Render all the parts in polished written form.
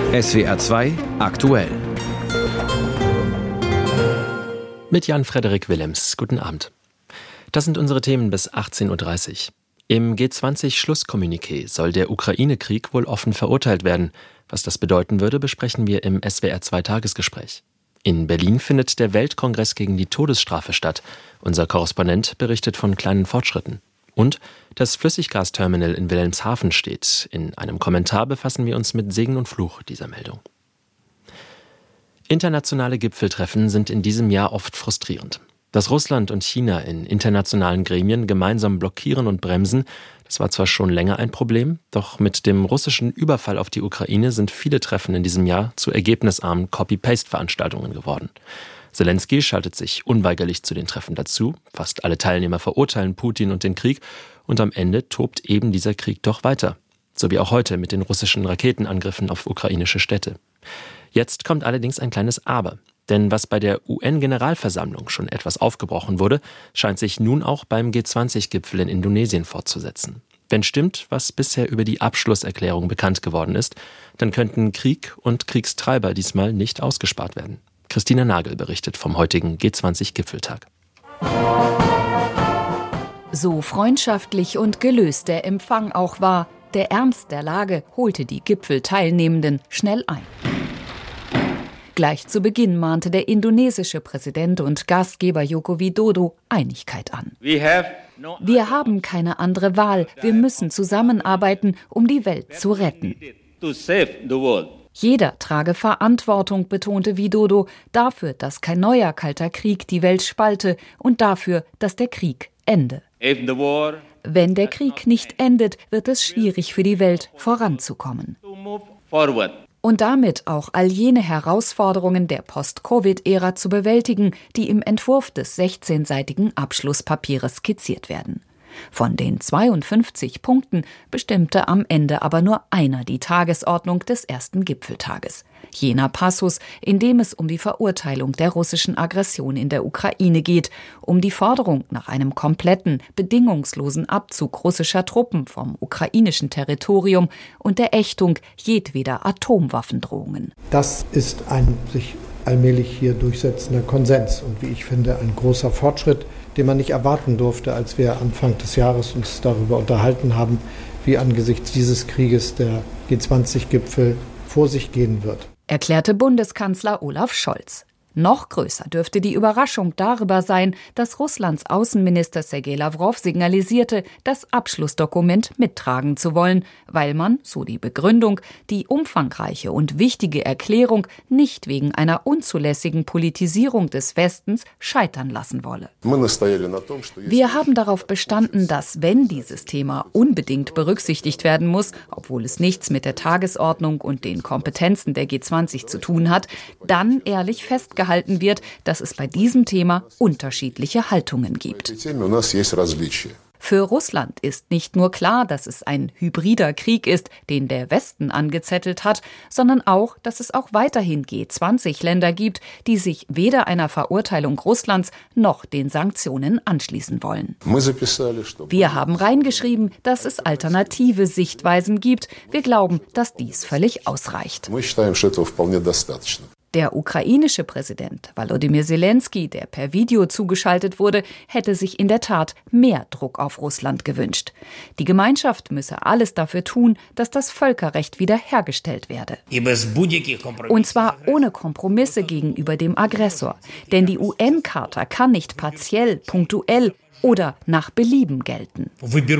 SWR 2 aktuell. Mit Jan-Frederik Willems. Guten Abend. Das sind unsere Themen bis 18.30 Uhr. Im G20-Schlusskommuniqué soll der Ukraine-Krieg wohl offen verurteilt werden. Was das bedeuten würde, besprechen wir im SWR 2 Tagesgespräch. In Berlin findet der Weltkongress gegen die Todesstrafe statt. Unser Korrespondent berichtet von kleinen Fortschritten. Und das Flüssiggasterminal in Wilhelmshaven steht. In einem Kommentar befassen wir uns mit Segen und Fluch dieser Meldung. Internationale Gipfeltreffen sind in diesem Jahr oft frustrierend. Dass Russland und China in internationalen Gremien gemeinsam blockieren und bremsen, das war zwar schon länger ein Problem, doch mit dem russischen Überfall auf die Ukraine sind viele Treffen in diesem Jahr zu ergebnisarmen Copy-Paste-Veranstaltungen geworden. Selenskyj schaltet sich unweigerlich zu den Treffen dazu. Fast alle Teilnehmer verurteilen Putin und den Krieg. Und am Ende tobt eben dieser Krieg doch weiter. So wie auch heute mit den russischen Raketenangriffen auf ukrainische Städte. Jetzt kommt allerdings ein kleines Aber. Denn was bei der UN-Generalversammlung schon etwas aufgebrochen wurde, scheint sich nun auch beim G20-Gipfel in Indonesien fortzusetzen. Wenn stimmt, was bisher über die Abschlusserklärung bekannt geworden ist, dann könnten Krieg und Kriegstreiber diesmal nicht ausgespart werden. Christina Nagel berichtet vom heutigen G20-Gipfeltag. So freundschaftlich und gelöst der Empfang auch war, der Ernst der Lage holte die Gipfelteilnehmenden schnell ein. Gleich zu Beginn mahnte der indonesische Präsident und Gastgeber Joko Widodo Einigkeit an. Wir haben keine andere Wahl, wir müssen zusammenarbeiten, um die Welt zu retten. Jeder trage Verantwortung, betonte Widodo, dafür, dass kein neuer kalter Krieg die Welt spalte und dafür, dass der Krieg ende. Wenn der Krieg nicht endet, wird es schwierig für die Welt, voranzukommen. Und damit auch all jene Herausforderungen der Post-Covid-Ära zu bewältigen, die im Entwurf des 16-seitigen Abschlusspapiers skizziert werden. Von den 52 Punkten bestimmte am Ende aber nur einer die Tagesordnung des ersten Gipfeltages. Jener Passus, in dem es um die Verurteilung der russischen Aggression in der Ukraine geht, um die Forderung nach einem kompletten, bedingungslosen Abzug russischer Truppen vom ukrainischen Territorium und der Ächtung jedweder Atomwaffendrohungen. Das ist ein sich allmählich hier durchsetzender Konsens und wie ich finde ein großer Fortschritt, den man nicht erwarten durfte, als wir Anfang des Jahres uns darüber unterhalten haben, wie angesichts dieses Krieges der G20-Gipfel vor sich gehen wird. Erklärte Bundeskanzler Olaf Scholz. Noch größer dürfte die Überraschung darüber sein, dass Russlands Außenminister Sergei Lawrow signalisierte, das Abschlussdokument mittragen zu wollen, weil man, so die Begründung, die umfangreiche und wichtige Erklärung nicht wegen einer unzulässigen Politisierung des Westens scheitern lassen wolle. Wir haben darauf bestanden, dass, wenn dieses Thema unbedingt berücksichtigt werden muss, obwohl es nichts mit der Tagesordnung und den Kompetenzen der G20 zu tun hat, dann ehrlich festgehalten wird, dass es bei diesem Thema unterschiedliche Haltungen gibt. Für Russland ist nicht nur klar, dass es ein hybrider Krieg ist, den der Westen angezettelt hat, sondern auch, dass es auch weiterhin G20-Länder gibt, die sich weder einer Verurteilung Russlands noch den Sanktionen anschließen wollen. Wir haben reingeschrieben, dass es alternative Sichtweisen gibt. Wir glauben, dass dies völlig ausreicht. Der ukrainische Präsident Volodymyr Selenskyj, der per Video zugeschaltet wurde, hätte sich in der Tat mehr Druck auf Russland gewünscht. Die Gemeinschaft müsse alles dafür tun, dass das Völkerrecht wiederhergestellt werde. Und zwar ohne Kompromisse gegenüber dem Aggressor. Denn die UN-Charta kann nicht partiell, punktuell oder nach Belieben gelten.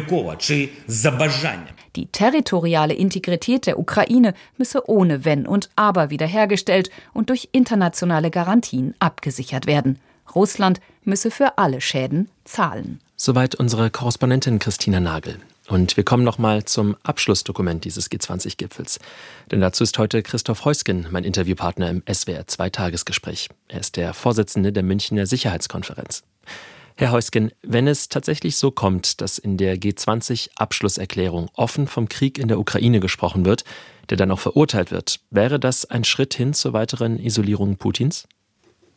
Die territoriale Integrität der Ukraine müsse ohne Wenn und Aber wiederhergestellt und durch internationale Garantien abgesichert werden. Russland müsse für alle Schäden zahlen. Soweit unsere Korrespondentin Christina Nagel. Und wir kommen nochmal zum Abschlussdokument dieses G20-Gipfels. Denn dazu ist heute Christoph Heusgen mein Interviewpartner im SWR 2 Tagesgespräch. Er ist der Vorsitzende der Münchner Sicherheitskonferenz. Herr Heusgen, wenn es tatsächlich so kommt, dass in der G20-Abschlusserklärung offen vom Krieg in der Ukraine gesprochen wird, der dann auch verurteilt wird, wäre das ein Schritt hin zur weiteren Isolierung Putins?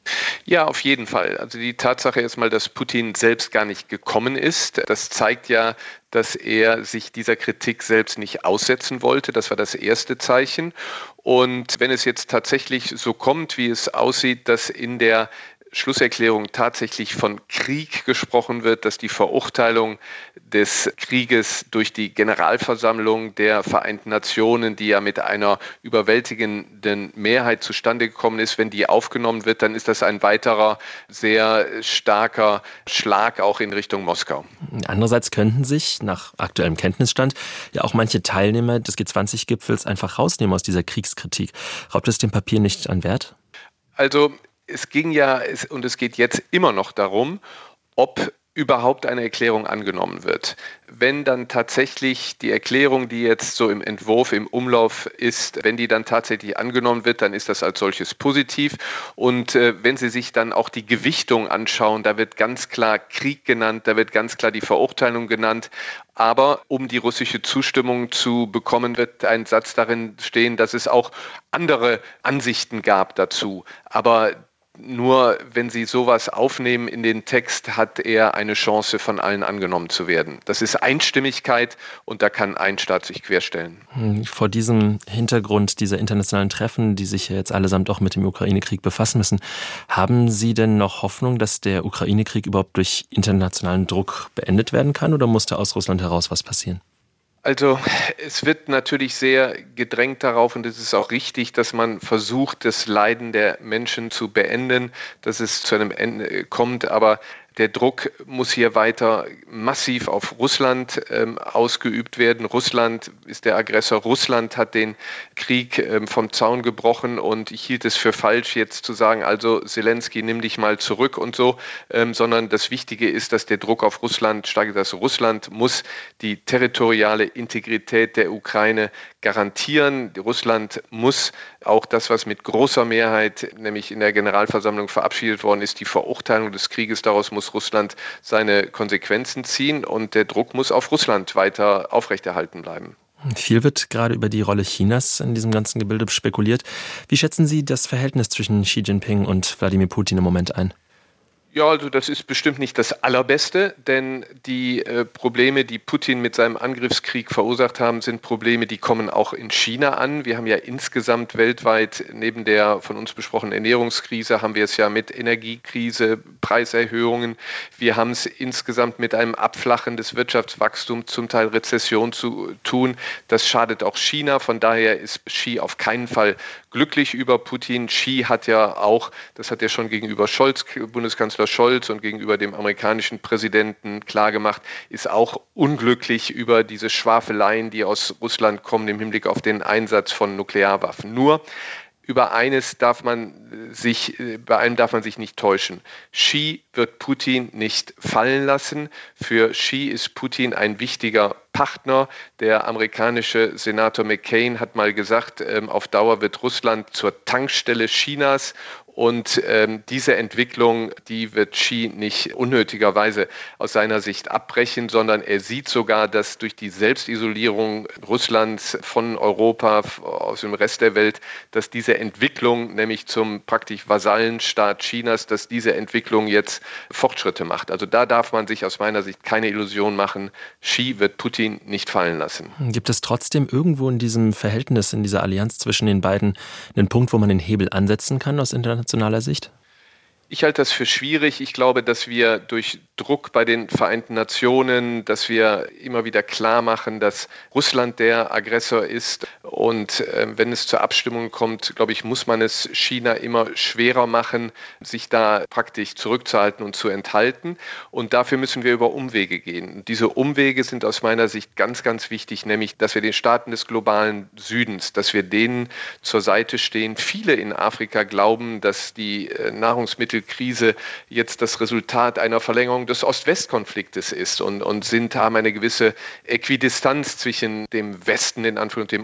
Ja, auf jeden Fall. Also die Tatsache erstmal, dass Putin selbst gar nicht gekommen ist, das zeigt ja, dass er sich dieser Kritik selbst nicht aussetzen wollte. Das war das erste Zeichen. Und wenn es jetzt tatsächlich so kommt, wie es aussieht, dass in der Schlusserklärung tatsächlich von Krieg gesprochen wird, dass die Verurteilung des Krieges durch die Generalversammlung der Vereinten Nationen, die ja mit einer überwältigenden Mehrheit zustande gekommen ist, wenn die aufgenommen wird, dann ist das ein weiterer sehr starker Schlag auch in Richtung Moskau. Andererseits könnten sich nach aktuellem Kenntnisstand ja auch manche Teilnehmer des G20-Gipfels einfach rausnehmen aus dieser Kriegskritik. Raubt es dem Papier nicht an Wert? Also es ging ja und es geht jetzt immer noch darum, ob überhaupt eine Erklärung angenommen wird. Wenn dann tatsächlich die Erklärung, die jetzt so im Entwurf, im Umlauf ist, wenn die dann tatsächlich angenommen wird, dann ist das als solches positiv. Und wenn Sie sich dann auch die Gewichtung anschauen, da wird ganz klar Krieg genannt, da wird ganz klar die Verurteilung genannt. Aber um die russische Zustimmung zu bekommen, wird ein Satz darin stehen, dass es auch andere Ansichten gab dazu. Aber nur wenn Sie sowas aufnehmen in den Text, hat er eine Chance, von allen angenommen zu werden. Das ist Einstimmigkeit und da kann ein Staat sich querstellen. Vor diesem Hintergrund dieser internationalen Treffen, die sich ja jetzt allesamt auch mit dem Ukraine-Krieg befassen müssen, haben Sie denn noch Hoffnung, dass der Ukraine-Krieg überhaupt durch internationalen Druck beendet werden kann oder muss da aus Russland heraus was passieren? Also es wird natürlich sehr gedrängt darauf und es ist auch richtig, dass man versucht, das Leiden der Menschen zu beenden, dass es zu einem Ende kommt, aber der Druck muss hier weiter massiv auf Russland ausgeübt werden. Russland ist der Aggressor. Russland hat den Krieg vom Zaun gebrochen und ich hielt es für falsch, jetzt zu sagen, also Zelensky, nimm dich mal zurück und so, sondern das Wichtige ist, dass der Druck auf Russland steigt, dass Russland muss die territoriale Integrität der Ukraine garantieren. Russland muss auch das, was mit großer Mehrheit, nämlich in der Generalversammlung verabschiedet worden ist, die Verurteilung des Krieges, daraus muss Russland seine Konsequenzen ziehen und der Druck muss auf Russland weiter aufrechterhalten bleiben. Viel wird gerade über die Rolle Chinas in diesem ganzen Gebilde spekuliert. Wie schätzen Sie das Verhältnis zwischen Xi Jinping und Wladimir Putin im Moment ein? Ja, also das ist bestimmt nicht das Allerbeste, denn die Probleme, die Putin mit seinem Angriffskrieg verursacht haben, sind Probleme, die kommen auch in China an. Wir haben ja insgesamt weltweit neben der von uns besprochenen Ernährungskrise, haben wir es ja mit Energiekrise, Preiserhöhungen. Wir haben es insgesamt mit einem Abflachen des Wirtschaftswachstums, zum Teil Rezession zu tun. Das schadet auch China. Von daher ist Xi auf keinen Fall glücklich über Putin. Xi hat ja auch, das hat er schon gegenüber Bundeskanzler Scholz und gegenüber dem amerikanischen Präsidenten klargemacht, ist auch unglücklich über diese Schwafeleien, die aus Russland kommen im Hinblick auf den Einsatz von Nuklearwaffen. Nur bei einem darf man sich nicht täuschen. Xi wird Putin nicht fallen lassen. Für Xi ist Putin ein wichtiger Partner. Der amerikanische Senator McCain hat mal gesagt, auf Dauer wird Russland zur Tankstelle Chinas. Und diese Entwicklung, die wird Xi nicht unnötigerweise aus seiner Sicht abbrechen, sondern er sieht sogar, dass durch die Selbstisolierung Russlands von Europa, aus dem Rest der Welt, dass diese Entwicklung, nämlich zum praktisch Vasallenstaat Chinas, dass diese Entwicklung jetzt Fortschritte macht. Also da darf man sich aus meiner Sicht keine Illusion machen. Xi wird Putin nicht fallen lassen. Gibt es trotzdem irgendwo in diesem Verhältnis, in dieser Allianz zwischen den beiden, einen Punkt, wo man den Hebel ansetzen kann aus internationaler Sicht? Ich halte das für schwierig. Ich glaube, dass wir durch Druck bei den Vereinten Nationen, dass wir immer wieder klar machen, dass Russland der Aggressor ist. Und wenn es zur Abstimmung kommt, glaube ich, muss man es China immer schwerer machen, sich da praktisch zurückzuhalten und zu enthalten. Und dafür müssen wir über Umwege gehen. Und diese Umwege sind aus meiner Sicht ganz, ganz wichtig, nämlich, dass wir den Staaten des globalen Südens, dass wir denen zur Seite stehen. Viele in Afrika glauben, dass die Nahrungsmittelkrise jetzt das Resultat einer Verlängerung des Ost-West-Konfliktes ist und haben eine gewisse Äquidistanz zwischen dem Westen in Anführungszeichen und dem Osten. Und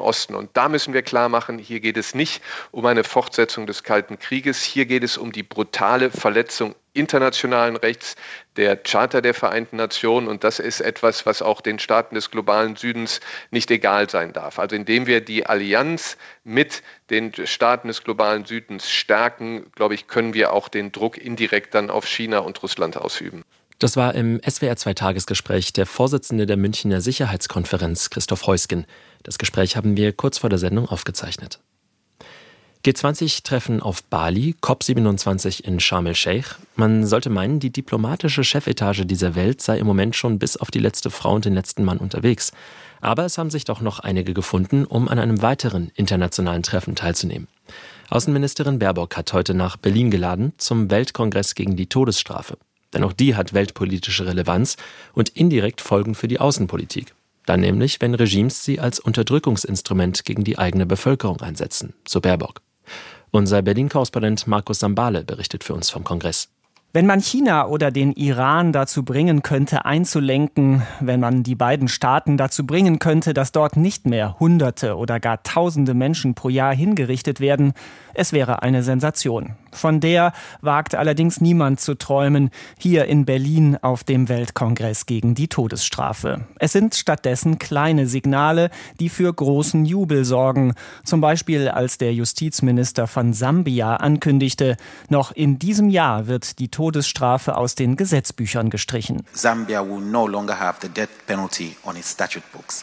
Und da müssen wir klar machen, hier geht es nicht um eine Fortsetzung des Kalten Krieges. Hier geht es um die brutale Verletzung internationalen Rechts, der Charta der Vereinten Nationen. Und das ist etwas, was auch den Staaten des globalen Südens nicht egal sein darf. Also indem wir die Allianz mit den Staaten des globalen Südens stärken, glaube ich, können wir auch den Druck indirekt dann auf China und Russland ausüben. Das war im SWR2-Tagesgespräch der Vorsitzende der Münchner Sicherheitskonferenz, Christoph Heusgen. Das Gespräch haben wir kurz vor der Sendung aufgezeichnet. G20-Treffen auf Bali, COP27 in Sharm el-Sheikh. Man sollte meinen, die diplomatische Chefetage dieser Welt sei im Moment schon bis auf die letzte Frau und den letzten Mann unterwegs. Aber es haben sich doch noch einige gefunden, um an einem weiteren internationalen Treffen teilzunehmen. Außenministerin Baerbock hat heute nach Berlin geladen zum Weltkongress gegen die Todesstrafe. Denn auch die hat weltpolitische Relevanz und indirekt Folgen für die Außenpolitik. Dann nämlich, wenn Regimes sie als Unterdrückungsinstrument gegen die eigene Bevölkerung einsetzen, so Baerbock. Unser Berlin-Korrespondent Markus Sambale berichtet für uns vom Kongress. Wenn man China oder den Iran dazu bringen könnte, einzulenken, wenn man die beiden Staaten dazu bringen könnte, dass dort nicht mehr Hunderte oder gar Tausende Menschen pro Jahr hingerichtet werden, es wäre eine Sensation. Von der wagt allerdings niemand zu träumen, hier in Berlin auf dem Weltkongress gegen die Todesstrafe. Es sind stattdessen kleine Signale, die für großen Jubel sorgen. Zum Beispiel, als der Justizminister von Sambia ankündigte, noch in diesem Jahr wird die Todesstrafe aus den Gesetzbüchern gestrichen. Zambia will no longer have the death penalty on its statute books.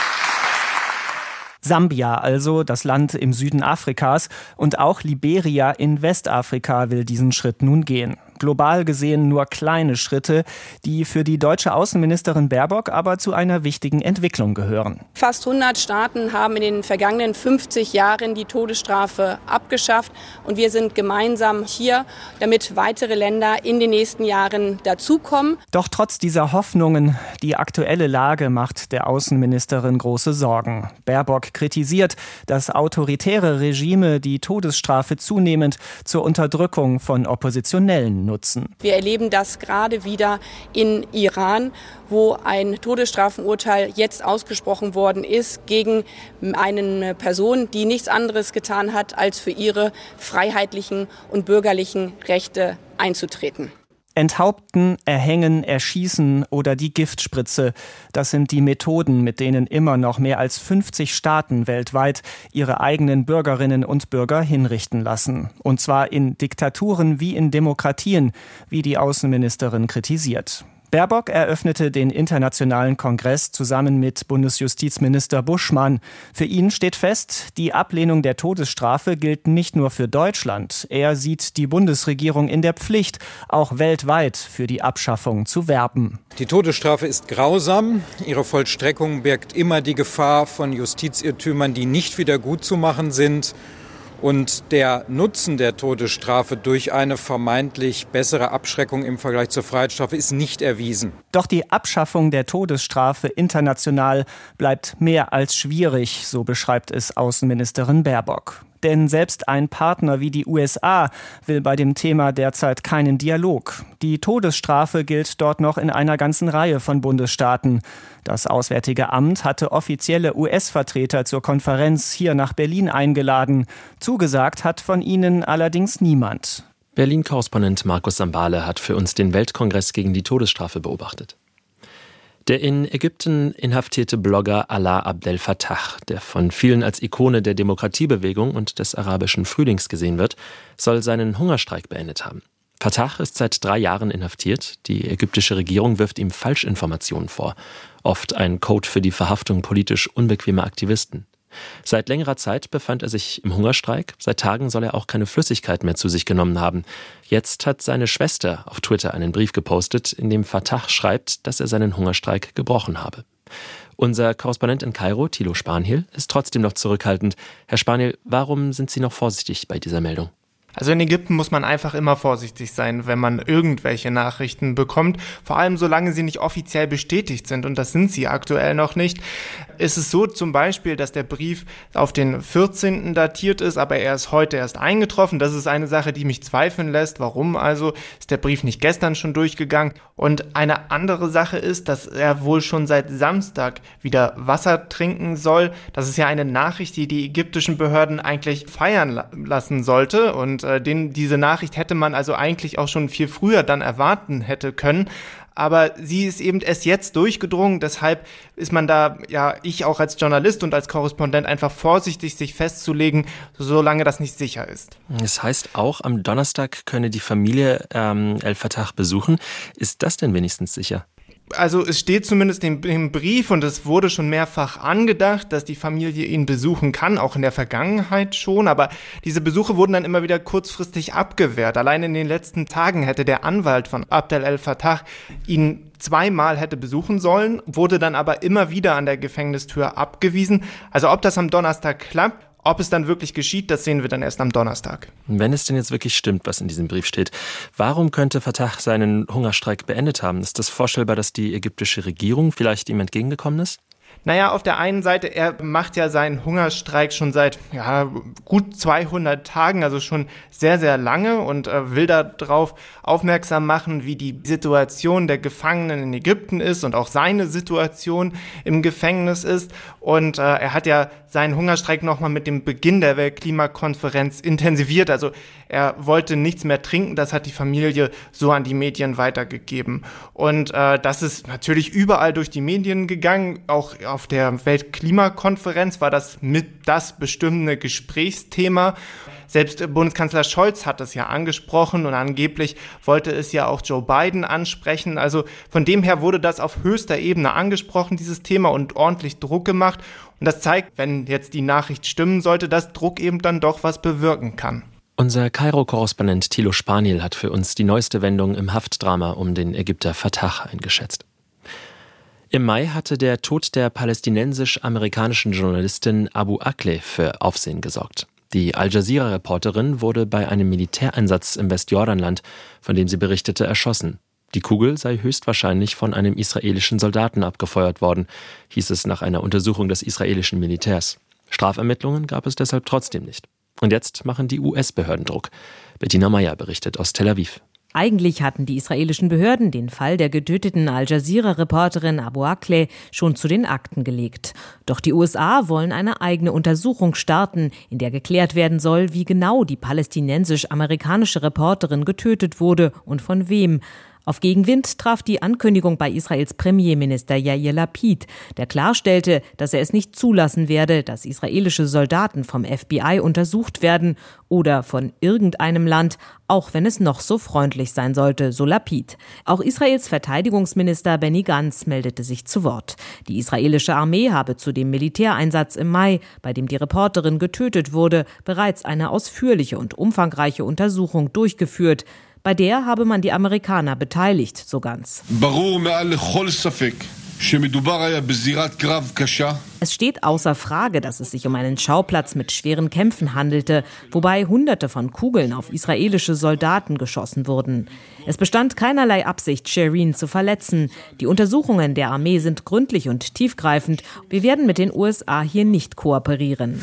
Sambia also, das Land im Süden Afrikas, und auch Liberia in Westafrika will diesen Schritt nun gehen. Global gesehen nur kleine Schritte, die für die deutsche Außenministerin Baerbock aber zu einer wichtigen Entwicklung gehören. Fast 100 Staaten haben in den vergangenen 50 Jahren die Todesstrafe abgeschafft. Und wir sind gemeinsam hier, damit weitere Länder in den nächsten Jahren dazukommen. Doch trotz dieser Hoffnungen, die aktuelle Lage macht der Außenministerin große Sorgen. Baerbock kritisiert, dass autoritäre Regime die Todesstrafe zunehmend zur Unterdrückung von Oppositionellen nutzen. Wir erleben das gerade wieder in Iran, wo ein Todesstrafenurteil jetzt ausgesprochen worden ist gegen eine Person, die nichts anderes getan hat, als für ihre freiheitlichen und bürgerlichen Rechte einzutreten. Enthaupten, erhängen, erschießen oder die Giftspritze. Das sind die Methoden, mit denen immer noch mehr als 50 Staaten weltweit ihre eigenen Bürgerinnen und Bürger hinrichten lassen. Und zwar in Diktaturen wie in Demokratien, wie die Außenministerin kritisiert. Baerbock eröffnete den internationalen Kongress zusammen mit Bundesjustizminister Buschmann. Für ihn steht fest, die Ablehnung der Todesstrafe gilt nicht nur für Deutschland. Er sieht die Bundesregierung in der Pflicht, auch weltweit für die Abschaffung zu werben. Die Todesstrafe ist grausam. Ihre Vollstreckung birgt immer die Gefahr von Justizirrtümern, die nicht wieder gutzumachen sind. Und der Nutzen der Todesstrafe durch eine vermeintlich bessere Abschreckung im Vergleich zur Freiheitsstrafe ist nicht erwiesen. Doch die Abschaffung der Todesstrafe international bleibt mehr als schwierig, so beschreibt es Außenministerin Baerbock. Denn selbst ein Partner wie die USA will bei dem Thema derzeit keinen Dialog. Die Todesstrafe gilt dort noch in einer ganzen Reihe von Bundesstaaten. Das Auswärtige Amt hatte offizielle US-Vertreter zur Konferenz hier nach Berlin eingeladen. Zugesagt hat von ihnen allerdings niemand. Berlin-Korrespondent Markus Sambale hat für uns den Weltkongress gegen die Todesstrafe beobachtet. Der in Ägypten inhaftierte Blogger Alaa Abdel Fattah, der von vielen als Ikone der Demokratiebewegung und des arabischen Frühlings gesehen wird, soll seinen Hungerstreik beendet haben. Fattah ist seit 3 Jahren inhaftiert. Die ägyptische Regierung wirft ihm Falschinformationen vor. Oft ein Code für die Verhaftung politisch unbequemer Aktivisten. Seit längerer Zeit befand er sich im Hungerstreik. Seit Tagen soll er auch keine Flüssigkeit mehr zu sich genommen haben. Jetzt hat seine Schwester auf Twitter einen Brief gepostet, in dem Fattah schreibt, dass er seinen Hungerstreik gebrochen habe. Unser Korrespondent in Kairo, Thilo Spanhiel, ist trotzdem noch zurückhaltend. Herr Spanhiel, warum sind Sie noch vorsichtig bei dieser Meldung? Also in Ägypten muss man einfach immer vorsichtig sein, wenn man irgendwelche Nachrichten bekommt, vor allem solange sie nicht offiziell bestätigt sind, und das sind sie aktuell noch nicht. Ist es so zum Beispiel, dass der Brief auf den 14. datiert ist, aber er ist heute erst eingetroffen. Das ist eine Sache, die mich zweifeln lässt. Warum also? Ist der Brief nicht gestern schon durchgegangen? Und eine andere Sache ist, dass er wohl schon seit Samstag wieder Wasser trinken soll. Das ist ja eine Nachricht, die die ägyptischen Behörden eigentlich feiern lassen sollte, und diese Nachricht hätte man also eigentlich auch schon viel früher dann erwarten hätte können. Aber sie ist eben erst jetzt durchgedrungen, deshalb ist man da, ich auch als Journalist und als Korrespondent einfach vorsichtig, sich festzulegen, solange das nicht sicher ist. Das heißt, auch am Donnerstag könne die Familie El-Fattah besuchen. Ist das denn wenigstens sicher? Also es steht zumindest im Brief, und es wurde schon mehrfach angedacht, dass die Familie ihn besuchen kann, auch in der Vergangenheit schon, aber diese Besuche wurden dann immer wieder kurzfristig abgewehrt. Allein in den letzten Tagen hätte der Anwalt von Abdel El-Fattah ihn zweimal hätte besuchen sollen, wurde dann aber immer wieder an der Gefängnistür abgewiesen. Also ob das am Donnerstag klappt, ob es dann wirklich geschieht, das sehen wir dann erst am Donnerstag. Wenn es denn jetzt wirklich stimmt, was in diesem Brief steht, warum könnte Fattah seinen Hungerstreik beendet haben? Ist das vorstellbar, dass die ägyptische Regierung vielleicht ihm entgegengekommen ist? Naja, auf der einen Seite, er macht ja seinen Hungerstreik schon seit gut 200 Tagen, also schon sehr, sehr lange, und will darauf aufmerksam machen, wie die Situation der Gefangenen in Ägypten ist und auch seine Situation im Gefängnis ist. Und er hat ja seinen Hungerstreik nochmal mit dem Beginn der Weltklimakonferenz intensiviert. Also er wollte nichts mehr trinken, das hat die Familie so an die Medien weitergegeben. Und das ist natürlich überall durch die Medien gegangen, auch auf der Weltklimakonferenz war das mit das bestimmende Gesprächsthema. Selbst Bundeskanzler Scholz hat es ja angesprochen, und angeblich wollte es ja auch Joe Biden ansprechen. Also von dem her wurde das auf höchster Ebene angesprochen, dieses Thema, und ordentlich Druck gemacht. Und das zeigt, wenn jetzt die Nachricht stimmen sollte, dass Druck eben dann doch was bewirken kann. Unser Kairo-Korrespondent Thilo Spaniel hat für uns die neueste Wendung im Haftdrama um den Ägypter Fattah eingeschätzt. Im Mai hatte der Tod der palästinensisch-amerikanischen Journalistin Abu Akleh für Aufsehen gesorgt. Die Al-Jazeera-Reporterin wurde bei einem Militäreinsatz im Westjordanland, von dem sie berichtete, erschossen. Die Kugel sei höchstwahrscheinlich von einem israelischen Soldaten abgefeuert worden, hieß es nach einer Untersuchung des israelischen Militärs. Strafermittlungen gab es deshalb trotzdem nicht. Und jetzt machen die US-Behörden Druck. Bettina Meyer berichtet aus Tel Aviv. Eigentlich hatten die israelischen Behörden den Fall der getöteten Al-Jazeera-Reporterin Abu Akleh schon zu den Akten gelegt. Doch die USA wollen eine eigene Untersuchung starten, in der geklärt werden soll, wie genau die palästinensisch-amerikanische Reporterin getötet wurde und von wem. Auf Gegenwind traf die Ankündigung bei Israels Premierminister Yair Lapid, der klarstellte, dass er es nicht zulassen werde, dass israelische Soldaten vom FBI untersucht werden oder von irgendeinem Land, auch wenn es noch so freundlich sein sollte, so Lapid. Auch Israels Verteidigungsminister Benny Gantz meldete sich zu Wort. Die israelische Armee habe zu dem Militäreinsatz im Mai, bei dem die Reporterin getötet wurde, bereits eine ausführliche und umfangreiche Untersuchung durchgeführt. Bei der habe man die Amerikaner beteiligt, so Gantz. Es steht außer Frage, dass es sich um einen Schauplatz mit schweren Kämpfen handelte, wobei Hunderte von Kugeln auf israelische Soldaten geschossen wurden. Es bestand keinerlei Absicht, Shireen zu verletzen. Die Untersuchungen der Armee sind gründlich und tiefgreifend. Wir werden mit den USA hier nicht kooperieren.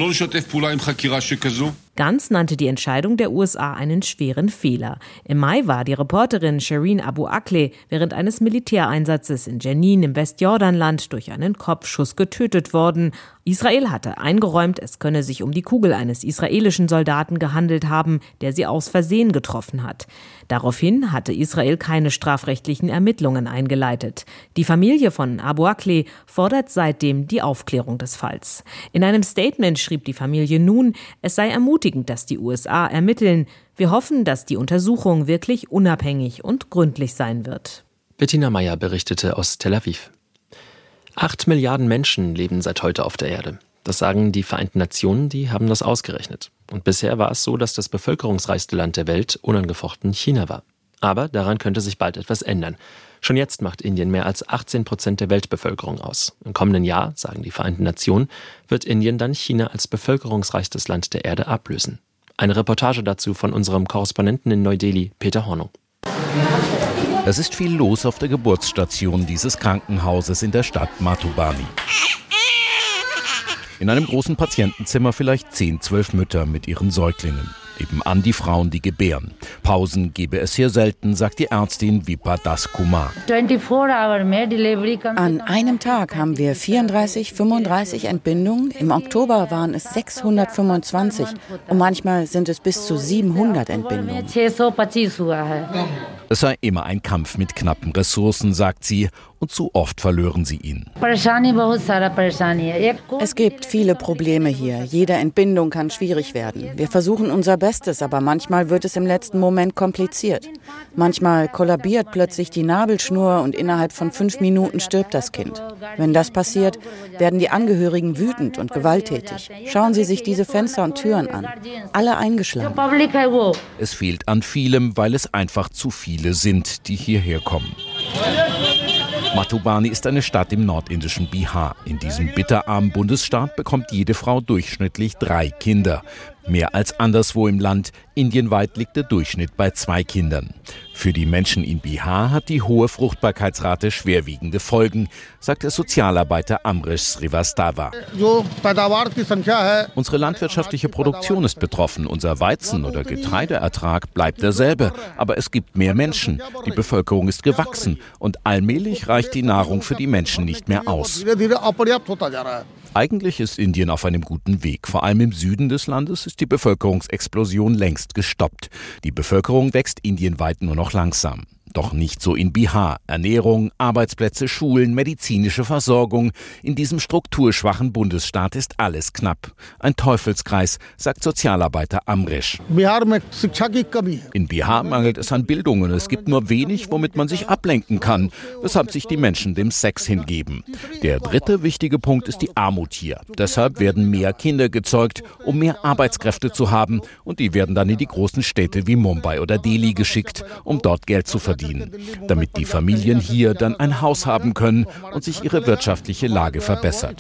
Gantz nannte die Entscheidung der USA einen schweren Fehler. Im Mai war die Reporterin Shireen Abu Akleh während eines Militäreinsatzes in Jenin im Westjordanland durch einen Kopfschuss getötet worden. Israel hatte eingeräumt, es könne sich um die Kugel eines israelischen Soldaten gehandelt haben, der sie aus Versehen getroffen hat. Daraufhin hatte Israel keine strafrechtlichen Ermittlungen eingeleitet. Die Familie von Abu Akleh fordert seitdem die Aufklärung des Falls. In einem Statement schrieb die Familie nun, es sei ermutigend, dass die USA ermitteln. Wir hoffen, dass die Untersuchung wirklich unabhängig und gründlich sein wird. Bettina Meyer berichtete aus Tel Aviv. 8 Milliarden Menschen leben seit heute auf der Erde. Das sagen die Vereinten Nationen, die haben das ausgerechnet. Und bisher war es so, dass das bevölkerungsreichste Land der Welt unangefochten China war. Aber daran könnte sich bald etwas ändern. Schon jetzt macht Indien mehr als 18% der Weltbevölkerung aus. Im kommenden Jahr, sagen die Vereinten Nationen, wird Indien dann China als bevölkerungsreichstes Land der Erde ablösen. Eine Reportage dazu von unserem Korrespondenten in Neu-Delhi, Peter Hornung. Es ist viel los auf der Geburtsstation dieses Krankenhauses in der Stadt Madhubani. In einem großen Patientenzimmer vielleicht 10, 12 Mütter mit ihren Säuglingen. Nebenan die Frauen, die gebären. Pausen gebe es hier selten, sagt die Ärztin Vipa Das Kumar. An einem Tag haben wir 34, 35 Entbindungen. Im Oktober waren es 625 und manchmal sind es bis zu 700 Entbindungen. Es sei immer ein Kampf mit knappen Ressourcen, sagt sie, und zu oft verlören sie ihn. Es gibt viele Probleme hier. Jede Entbindung kann schwierig werden. Wir versuchen unser Bestes, aber manchmal wird es im letzten Moment kompliziert. Manchmal kollabiert plötzlich die Nabelschnur und innerhalb von 5 Minuten stirbt das Kind. Wenn das passiert, werden die Angehörigen wütend und gewalttätig. Schauen Sie sich diese Fenster und Türen an. Alle eingeschlagen. Es fehlt an vielem, weil es einfach zu viele sind, die hierher kommen. Madhubani ist eine Stadt im nordindischen Bihar. In diesem bitterarmen Bundesstaat bekommt jede Frau durchschnittlich 3 Kinder. Mehr als anderswo im Land. Indienweit liegt der Durchschnitt bei 2 Kindern. Für die Menschen in Bihar hat die hohe Fruchtbarkeitsrate schwerwiegende Folgen, sagt der Sozialarbeiter Amrish Srivastava. Unsere landwirtschaftliche Produktion ist betroffen. Unser Weizen- oder Getreideertrag bleibt derselbe. Aber es gibt mehr Menschen. Die Bevölkerung ist gewachsen. Und allmählich reicht die Nahrung für die Menschen nicht mehr aus. Eigentlich ist Indien auf einem guten Weg. Vor allem im Süden des Landes ist die Bevölkerungsexplosion längst gestoppt. Die Bevölkerung wächst indienweit nur noch langsam. Doch nicht so in Bihar. Ernährung, Arbeitsplätze, Schulen, medizinische Versorgung. In diesem strukturschwachen Bundesstaat ist alles knapp. Ein Teufelskreis, sagt Sozialarbeiter Amrish. In Bihar mangelt es an Bildung und es gibt nur wenig, womit man sich ablenken kann, weshalb sich die Menschen dem Sex hingeben. Der dritte wichtige Punkt ist die Armut hier. Deshalb werden mehr Kinder gezeugt, um mehr Arbeitskräfte zu haben. Und die werden dann in die großen Städte wie Mumbai oder Delhi geschickt, um dort Geld zu verdienen. Damit die Familien hier dann ein Haus haben können und sich ihre wirtschaftliche Lage verbessert.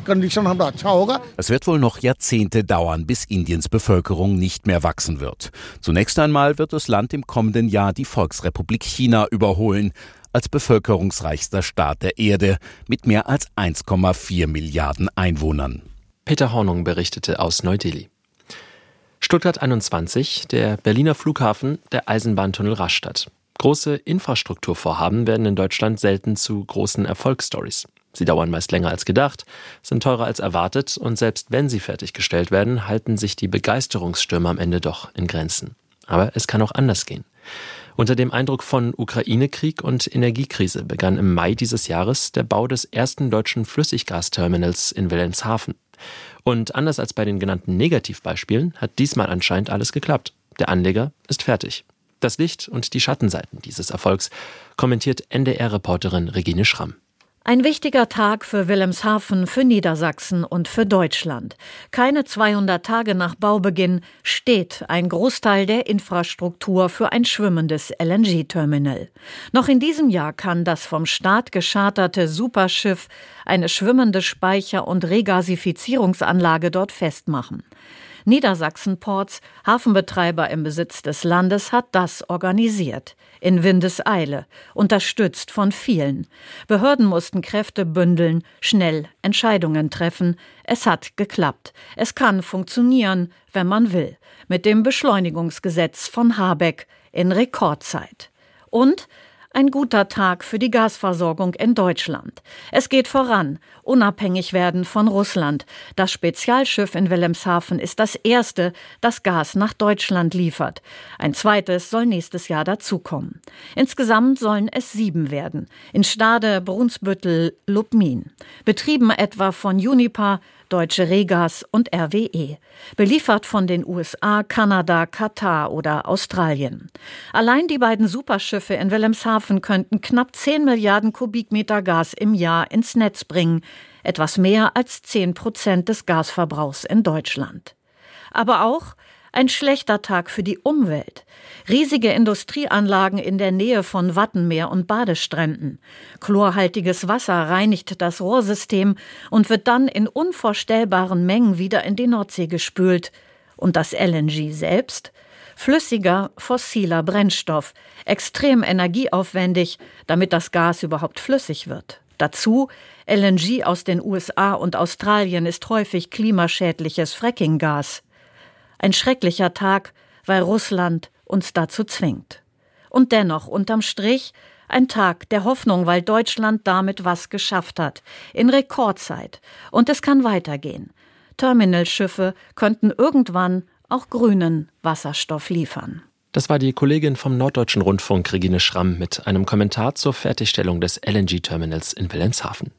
Es wird wohl noch Jahrzehnte dauern, bis Indiens Bevölkerung nicht mehr wachsen wird. Zunächst einmal wird das Land im kommenden Jahr die Volksrepublik China überholen, als bevölkerungsreichster Staat der Erde mit mehr als 1,4 Milliarden Einwohnern. Peter Hornung berichtete aus Neu-Delhi. Stuttgart 21, der Berliner Flughafen, der Eisenbahntunnel Rastatt. Große Infrastrukturvorhaben werden in Deutschland selten zu großen Erfolgsstories. Sie dauern meist länger als gedacht, sind teurer als erwartet und selbst wenn sie fertiggestellt werden, halten sich die Begeisterungsstürme am Ende doch in Grenzen. Aber es kann auch anders gehen. Unter dem Eindruck von Ukraine-Krieg und Energiekrise begann im Mai dieses Jahres der Bau des ersten deutschen Flüssiggasterminals in Wilhelmshaven. Und anders als bei den genannten Negativbeispielen hat diesmal anscheinend alles geklappt. Der Anleger ist fertig. Das Licht und die Schattenseiten dieses Erfolgs kommentiert NDR-Reporterin Regine Schramm. Ein wichtiger Tag für Wilhelmshaven, für Niedersachsen und für Deutschland. Keine 200 Tage nach Baubeginn steht ein Großteil der Infrastruktur für ein schwimmendes LNG-Terminal. Noch in diesem Jahr kann das vom Staat gescharterte Superschiff eine schwimmende Speicher- und Regasifizierungsanlage dort festmachen. Niedersachsen Ports, Hafenbetreiber im Besitz des Landes, hat das organisiert. In Windeseile, unterstützt von vielen. Behörden mussten Kräfte bündeln, schnell Entscheidungen treffen. Es hat geklappt. Es kann funktionieren, wenn man will. Mit dem Beschleunigungsgesetz von Habeck in Rekordzeit. Und ein guter Tag für die Gasversorgung in Deutschland. Es geht voran, unabhängig werden von Russland. Das Spezialschiff in Wilhelmshaven ist das erste, das Gas nach Deutschland liefert. Ein zweites soll nächstes Jahr dazukommen. Insgesamt sollen es 7 werden. In Stade, Brunsbüttel, Lubmin. Betrieben etwa von Uniper, Deutsche Regas und RWE. Beliefert von den USA, Kanada, Katar oder Australien. Allein die beiden Superschiffe in Wilhelmshaven könnten knapp 10 Milliarden Kubikmeter Gas im Jahr ins Netz bringen. Etwas mehr als 10% des Gasverbrauchs in Deutschland. Aber auch ein schlechter Tag für die Umwelt. Riesige Industrieanlagen in der Nähe von Wattenmeer und Badestränden. Chlorhaltiges Wasser reinigt das Rohrsystem und wird dann in unvorstellbaren Mengen wieder in die Nordsee gespült. Und das LNG selbst? Flüssiger, fossiler Brennstoff, extrem energieaufwendig, damit das Gas überhaupt flüssig wird. Dazu, LNG aus den USA und Australien ist häufig klimaschädliches Frackinggas. Ein schrecklicher Tag, weil Russland uns dazu zwingt. Und dennoch, unterm Strich, ein Tag der Hoffnung, weil Deutschland damit was geschafft hat. In Rekordzeit. Und es kann weitergehen. Terminalschiffe könnten irgendwann auch grünen Wasserstoff liefern. Das war die Kollegin vom Norddeutschen Rundfunk, Regine Schramm, mit einem Kommentar zur Fertigstellung des LNG-Terminals in Wilhelmshaven.